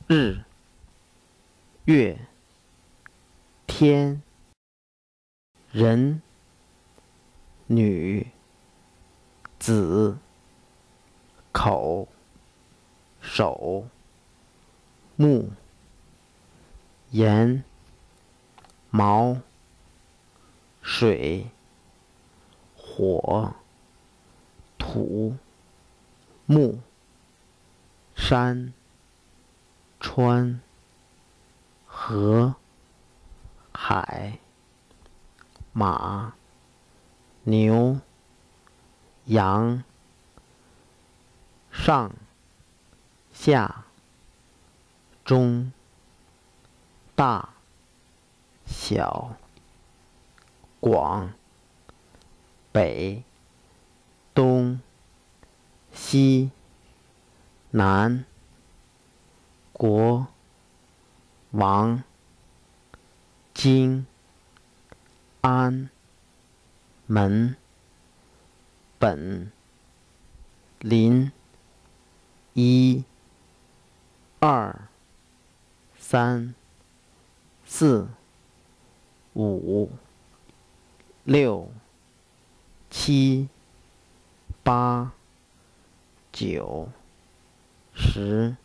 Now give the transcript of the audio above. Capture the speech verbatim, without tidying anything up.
日、月、天、人、女、子、口、手、目、言、毛、水、火、土、木、山、川、河、海、马、牛、羊、上、下、中、大、小、广、北、东、西、南、国、王、京、安、门、本、林、一、二、三、四、五、六、七、八、九、十、